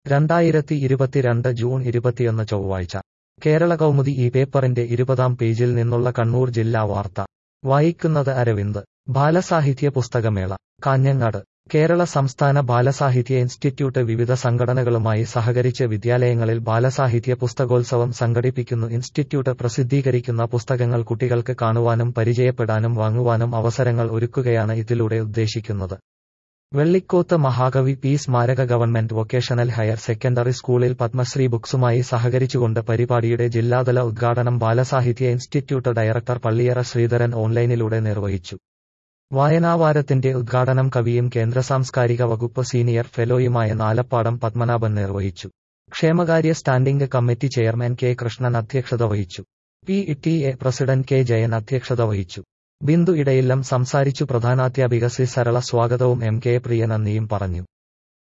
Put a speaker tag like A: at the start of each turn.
A: 2022 June 21 ചൊവ്വാഴ്ച കേരള കൗമുദി ഈ പേപ്പറിന്റെ 20-ാം പേജിൽ നിന്നുള്ള കണ്ണൂർ ജില്ലാ വാർത്ത വായിക്കുന്നത് അരവിന്ദ്. ബാലസാഹിത്യ പുസ്തകമേള കാഞ്ഞങ്ങാട്. കേരള സംസ്ഥാന ബാലസാഹിത്യ ഇൻസ്റ്റിറ്റ്യൂട്ട് വിവിധ സംഘടനകളുമായി സഹകരിച്ച് വിദ്യാലയങ്ങളിൽ ബാലസാഹിത്യ പുസ്തകോത്സവം സംഘടിപ്പിക്കുന്നു. ഇൻസ്റ്റിറ്റ്യൂട്ട് പ്രസിദ്ധീകരിക്കുന്ന പുസ്തകങ്ങൾ കുട്ടികൾക്ക് കാണുവാനും പരിചയപ്പെടാനും വാങ്ങുവാനും അവസരങ്ങൾ ഒരുക്കുകയാണ് ഇതിലൂടെ ഉദ്ദേശിക്കുന്നത്. വെള്ളിക്കോത്ത് മഹാകവി പി സ്മാരക ഗവൺമെന്റ് വൊക്കേഷണൽ ഹയർ സെക്കൻഡറി സ്കൂളിൽ പത്മശ്രീ ബുക്സുമായി സഹകരിച്ചുകൊണ്ട് പരിപാടിയുടെ ജില്ലാതല ഉദ്ഘാടനം ബാലസാഹിത്യ ഇൻസ്റ്റിറ്റ്യൂട്ട് ഡയറക്ടർ പള്ളിയറ ശ്രീധരൻ ഓൺലൈനിലൂടെ നിർവഹിച്ചു. വായനാവാരത്തിന്റെ ഉദ്ഘാടനം കവിയും കേന്ദ്ര സാംസ്കാരിക വകുപ്പ് സീനിയർ ഫെലോയുമായ നാലപ്പാടം പത്മനാഭൻ നിർവഹിച്ചു. ക്ഷേമകാര്യ standing committee chairman K Krishnan അധ്യക്ഷത വഹിച്ചു. PTA പ്രസിഡന്റ് കെ ജയൻ അധ്യക്ഷത വഹിച്ചു. ബിന്ദു ഇടയില്ലം സംസാരിച്ചു. പ്രധാനാധ്യാപിക സി സരള സ്വാഗതവും MK പ്രിയ നന്ദിയും പറഞ്ഞു.